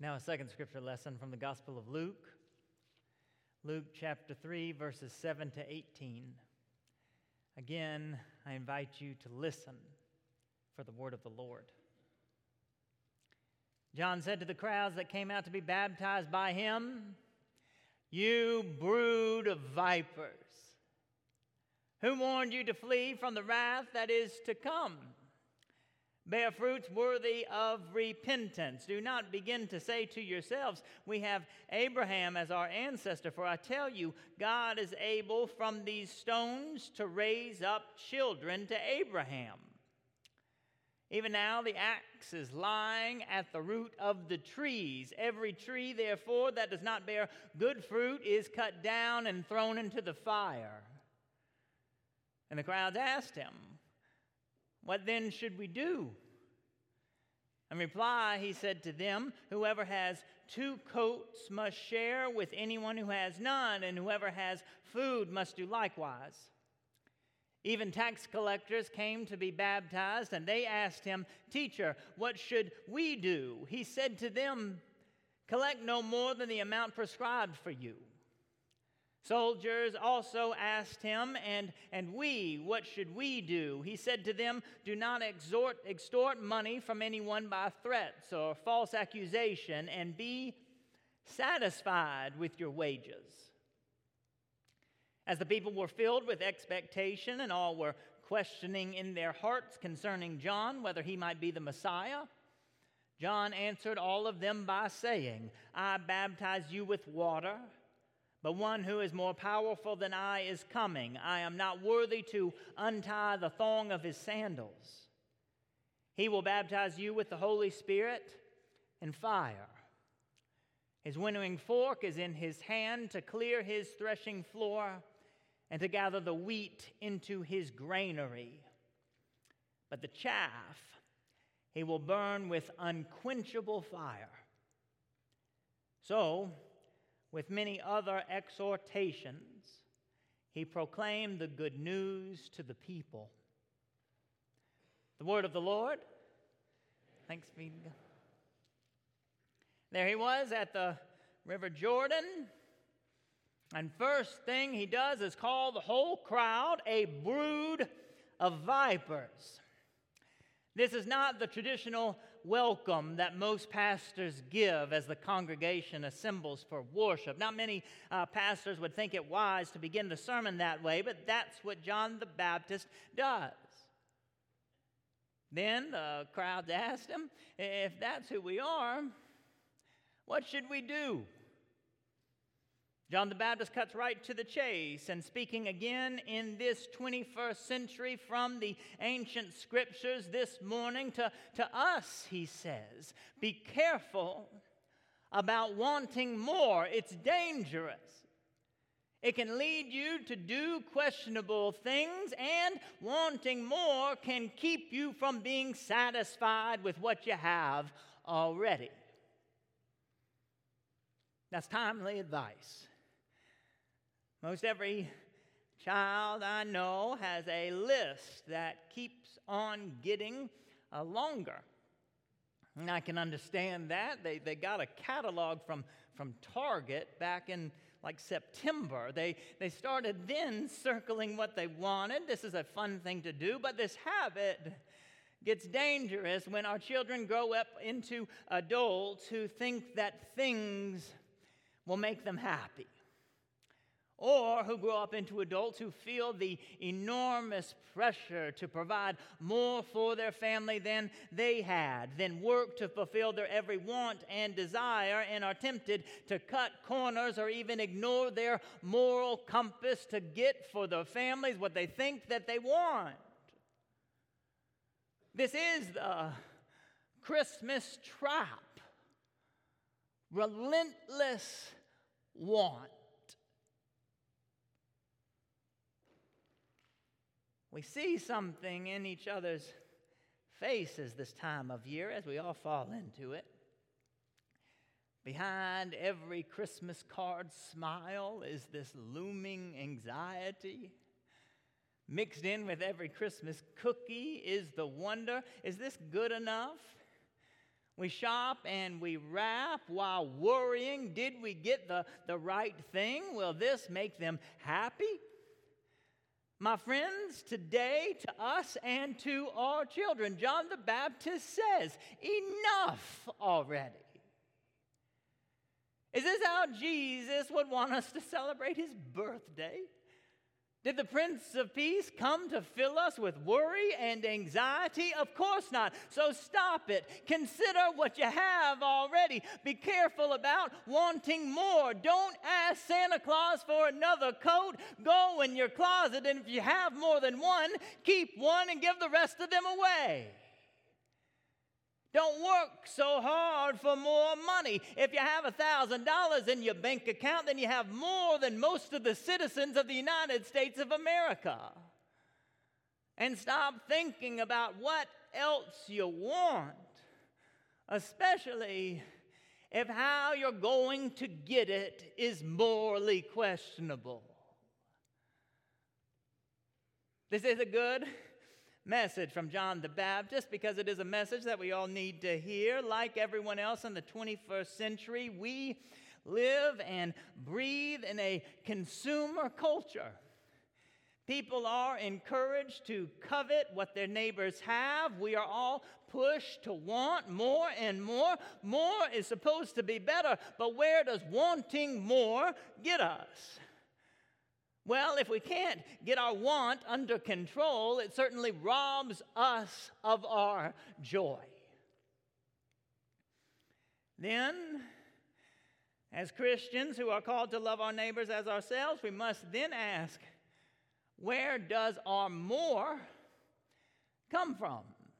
Now a second scripture lesson from the Gospel of Luke. Luke chapter 3, verses 7 to 18. Again, I invite you to listen for the word of the Lord. John said to the crowds that came out to be baptized by him, "You brood of vipers, who warned you to flee from the wrath that is to come? Bear fruits worthy of repentance. Do not begin to say to yourselves, 'We have Abraham as our ancestor,' for I tell you, God is able from these stones to raise up children to Abraham. Even now the axe is lying at the root of the trees. Every tree, therefore, that does not bear good fruit is cut down and thrown into the fire." And the crowds asked him, "What then should we do?" In reply, he said to them, "Whoever has 2 coats must share with anyone who has none, and whoever has food must do likewise." Even tax collectors came to be baptized, and they asked him, "Teacher, what should we do?" He said to them, "Collect no more than the amount prescribed for you." Soldiers also asked him, and we, what should we do?" He said to them, "Do not extort money from anyone by threats or false accusation, and be satisfied with your wages." As the people were filled with expectation and all were questioning in their hearts concerning John whether he might be the Messiah, John answered all of them by saying, "I baptize you with water, but one who is more powerful than I is coming. I am not worthy to untie the thong of his sandals. He will baptize you with the Holy Spirit and fire. His winnowing fork is in his hand to clear his threshing floor and to gather the wheat into his granary. But the chaff he will burn with unquenchable fire." So, with many other exhortations, he proclaimed the good news to the people. The word of the Lord. Thanks be to God. There he was at the River Jordan, and first thing he does is call the whole crowd a brood of vipers. This is not the traditional welcome that most pastors give as the congregation assembles for worship. Not many pastors would think it wise to begin the sermon that way, but that's what John the Baptist does. Then the crowd asked him, "If that's who we are, what should we do?" John the Baptist cuts right to the chase, and speaking again in this 21st century from the ancient scriptures this morning to us, he says, "Be careful about wanting more. It's dangerous. It can lead you to do questionable things, and wanting more can keep you from being satisfied with what you have already." That's timely advice. Most every child I know has a list that keeps on getting longer. And I can understand that. They got a catalog from Target back in like September. They started then circling what they wanted. This is a fun thing to do, but this habit gets dangerous when our children grow up into adults who think that things will make them happy, or who grow up into adults who feel the enormous pressure to provide more for their family than they had, then work to fulfill their every want and desire, and are tempted to cut corners or even ignore their moral compass to get for their families what they think that they want. This is the Christmas trap. Relentless want. We see something in each other's faces this time of year as we all fall into it. Behind every Christmas card smile is this looming anxiety. Mixed in with every Christmas cookie is the wonder, is this good enough? We shop and we wrap while worrying, did we get the right thing? Will this make them happy? My friends, today to us and to our children, John the Baptist says, enough already. Is this how Jesus would want us to celebrate his birthday? Did the Prince of Peace come to fill us with worry and anxiety? Of course not. So stop it. Consider what you have already. Be careful about wanting more. Don't ask Santa Claus for another coat. Go in your closet, and if you have more than one, keep one and give the rest of them away. Don't work so hard for more money. If you have $1,000 in your bank account, then you have more than most of the citizens of the United States of America. And stop thinking about what else you want, especially if how you're going to get it is morally questionable. This is a good message from John the Baptist because it is a message that we all need to hear. Like everyone else in the 21st century, we live and breathe in a consumer culture. People are encouraged to covet what their neighbors have. We are all pushed to want more and more. More is supposed to be better, but where does wanting more get us? Well, if we can't get our want under control, it certainly robs us of our joy. Then, as Christians who are called to love our neighbors as ourselves, we must then ask, where does our more come from?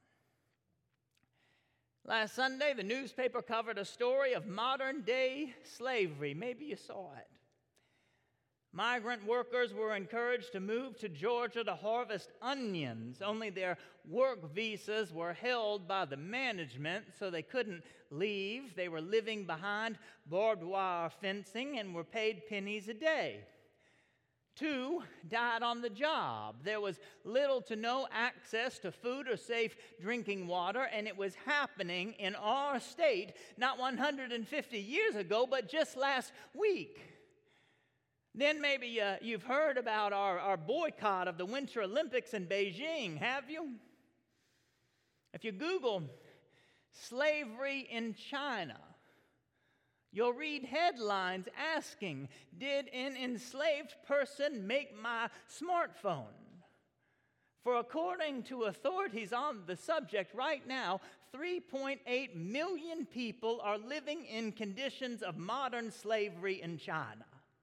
Last Sunday, the newspaper covered a story of modern-day slavery. Maybe you saw it. Migrant workers were encouraged to move to Georgia to harvest onions, only their work visas were held by the management, so they couldn't leave. They were living behind barbed wire fencing and were paid pennies a day. 2 died on the job. There was little to no access to food or safe drinking water, and it was happening in our state not 150 years ago, but just last week. Then maybe you've heard about our boycott of the Winter Olympics in Beijing, have you? If you Google slavery in China, you'll read headlines asking, did an enslaved person make my smartphone? For according to authorities on the subject right now, 3.8 million people are living in conditions of modern slavery in China.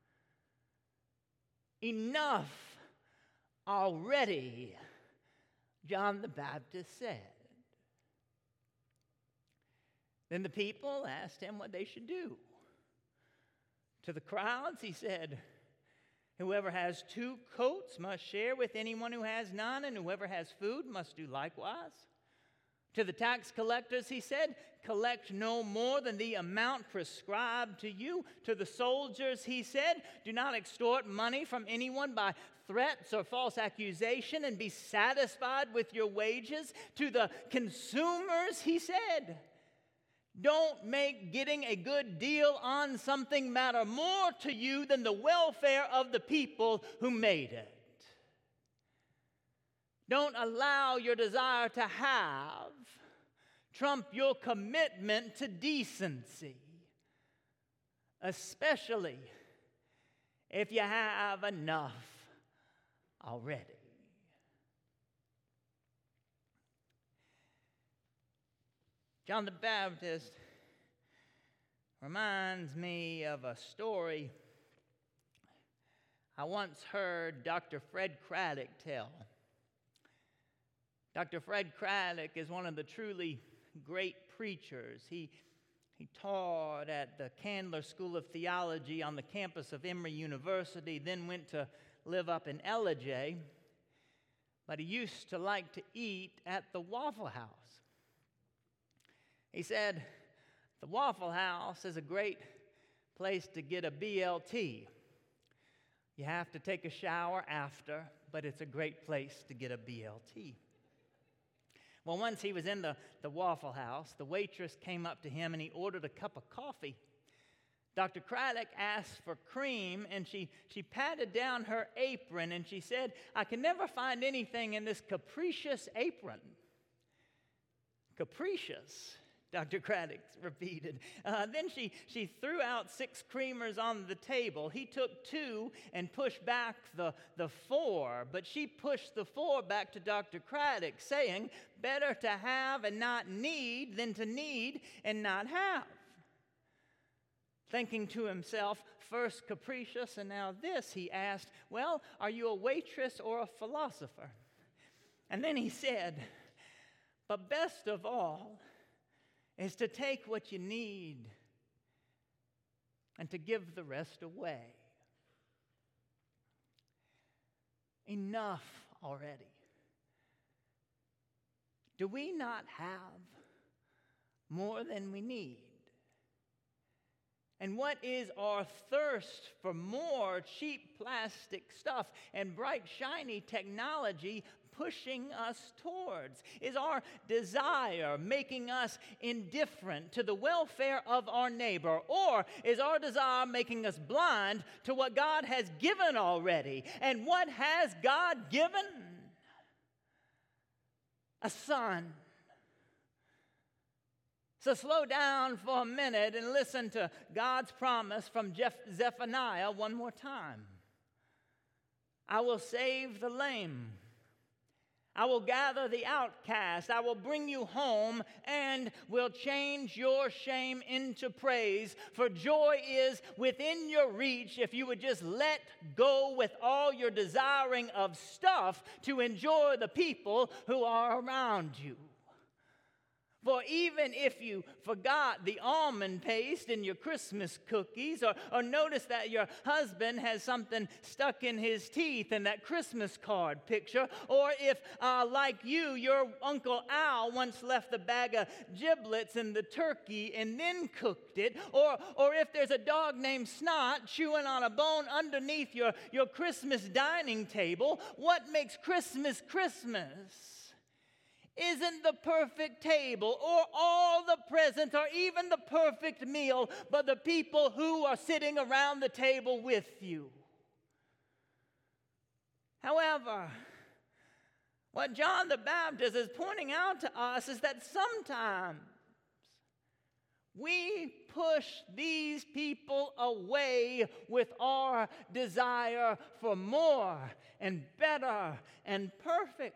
Enough already, John the Baptist said. Then the people asked him what they should do. To the crowds, he said, whoever has 2 coats must share with anyone who has none, and whoever has food must do likewise. To the tax collectors, he said, collect no more than the amount prescribed to you. To the soldiers, he said, do not extort money from anyone by threats or false accusation, and be satisfied with your wages. To the consumers, he said, don't make getting a good deal on something matter more to you than the welfare of the people who made it. Don't allow your desire to have trump your commitment to decency, especially if you have enough already. John the Baptist reminds me of a story I once heard Dr. Fred Craddock tell. Dr. Fred Craddock is one of the truly great preachers. He taught at the Candler School of Theology on the campus of Emory University, then went to live up in Ellijay, but he used to like to eat at the Waffle House. He said, the Waffle House is a great place to get a BLT. You have to take a shower after, but it's a great place to get a BLT. Well, once he was in the Waffle House, the waitress came up to him and he ordered a cup of coffee. Dr. Craddock asked for cream, and she patted down her apron, and she said, "I can never find anything in this capricious apron." Capricious, Dr. Craddock repeated. Then she threw out 6 creamers on the table. He took 2 and pushed back the 4, but she pushed the 4 back to Dr. Craddock, saying, "Better to have and not need than to need and not have." Thinking to himself, first capricious and now this, he asked, "Well, are you a waitress or a philosopher?" And then he said, "But best of all is to take what you need and to give the rest away." Enough already. Do we not have more than we need? And what is our thirst for more cheap plastic stuff and bright, shiny technology pushing us towards? Is our desire making us indifferent to the welfare of our neighbor? Or is our desire making us blind to what God has given already? And what has God given? A son. So slow down for a minute and listen to God's promise from Zephaniah one more time. "I will save the lame. I will gather the outcast. I will bring you home and will change your shame into praise. For joy is within your reach if you would just let go with all your desiring of stuff to enjoy the people who are around you. For even if you forgot the almond paste in your Christmas cookies, or notice that your husband has something stuck in his teeth in that Christmas card picture, or if, like you, your Uncle Al once left a bag of giblets in the turkey and then cooked it, or if there's a dog named Snot chewing on a bone underneath your Christmas dining table, what makes Christmas Christmas isn't the perfect table or all the presents or even the perfect meal, but the people who are sitting around the table with you. However, what John the Baptist is pointing out to us is that sometimes we push these people away with our desire for more and better and perfect.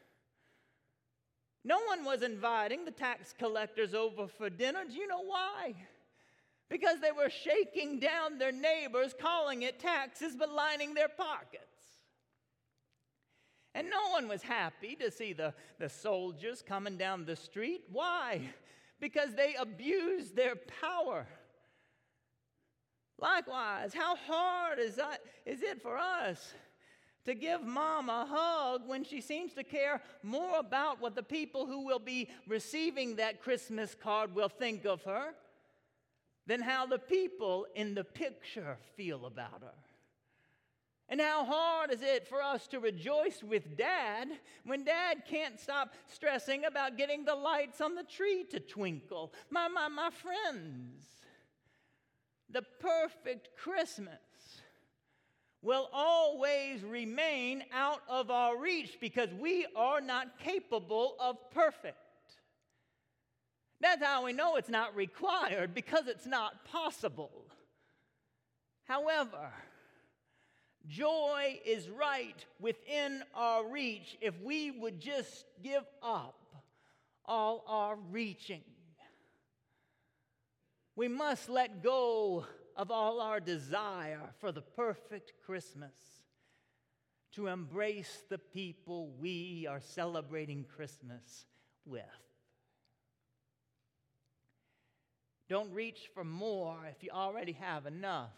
No one was inviting the tax collectors over for dinner. Do you know why? Because they were shaking down their neighbors, calling it taxes, but lining their pockets. And no one was happy to see the soldiers coming down the street. Why? Because they abused their power. Likewise, how hard is it for us to give Mom a hug when she seems to care more about what the people who will be receiving that Christmas card will think of her than how the people in the picture feel about her? And how hard is it for us to rejoice with Dad when Dad can't stop stressing about getting the lights on the tree to twinkle? My friends, the perfect Christmas will always remain out of our reach because we are not capable of perfect. That's how we know it's not required, because it's not possible. However, joy is right within our reach if we would just give up all our reaching. We must let go of all our desire for the perfect Christmas to embrace the people we are celebrating Christmas with. Don't reach for more if you already have enough.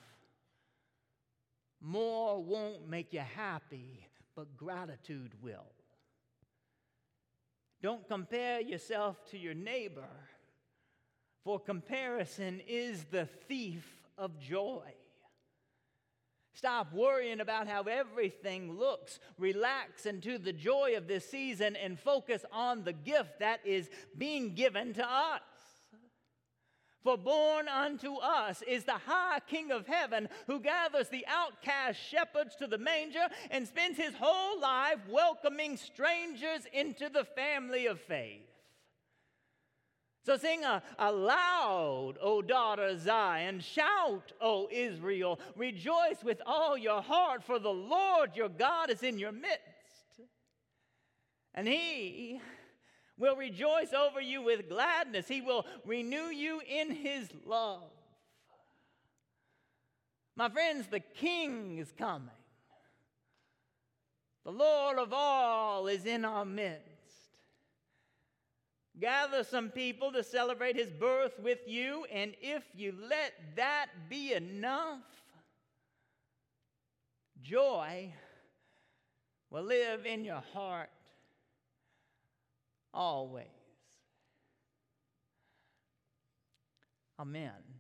More won't make you happy, but gratitude will. Don't compare yourself to your neighbor, for comparison is the thief of joy. Stop worrying about how everything looks. Relax into the joy of this season and focus on the gift that is being given to us. For born unto us is the high King of heaven, who gathers the outcast shepherds to the manger and spends his whole life welcoming strangers into the family of faith. So sing aloud, O daughter Zion. Shout, O Israel. Rejoice with all your heart, for the Lord your God is in your midst. And he will rejoice over you with gladness. He will renew you in his love. My friends, the King is coming. The Lord of all is in our midst. Gather some people to celebrate his birth with you, and if you let that be enough, joy will live in your heart always. Amen.